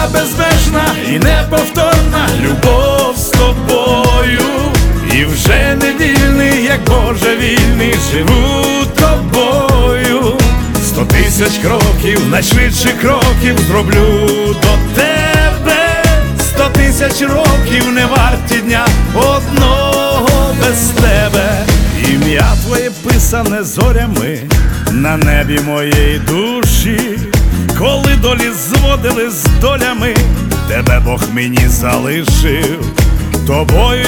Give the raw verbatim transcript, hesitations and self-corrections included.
безмежна і неповторна любов з тобою. І вже не вільний, як божевільний, живу тобою. Сто тисяч кроків, найшвидших кроків зроблю до тебе. Сто тисяч років не варті дня одного без тебе. Ім'я твоє писане зорями на небі моєї душі. Коли долі зводили з долями, тебе Бог мені залишив. Тобою